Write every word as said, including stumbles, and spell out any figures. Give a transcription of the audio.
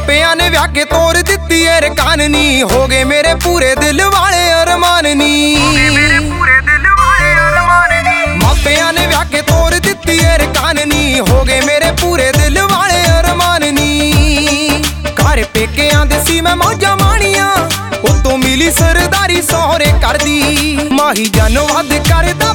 ਮਾਪਿਆਂ ਨੇ ਵਿਆਹ ਕੇ ਤੋਰ ਦਿੱਤੀ ਏ ਰਕਾਨ ਨੀ, ਹੋ ਗਏ ਮੇਰੇ ਪੂਰੇ ਦਿਲ ਵਾਲੇ ਅਰਮਾਨ ਨੀ। ਮਾਪਿਆਂ ਨੇ ਵਿਆਹ ਕੇ ਤੋਰ ਦਿੱਤੀ ਏ ਰਕਾਨ ਨੀ, ਹੋ ਗਏ ਮੇਰੇ ਪੂਰੇ ਦਿਲ ਵਾਲੇ ਅਰਮਾਨ ਨੀ। ਘਰ ਪੇਕਿਆਂ ਦੇ ਸੀ ਮੈਂ ਮੌਜਾਂ ਮਾਣੀਆਂ, ਉਤੋਂ ਮਿਲੀ ਸਰਦਾਰੀ ਸਹੁਰੇ ਕਰਦੀ, ਮਾਹੀ ਜਾਨ ਵੱਧ ਕਰਦਾ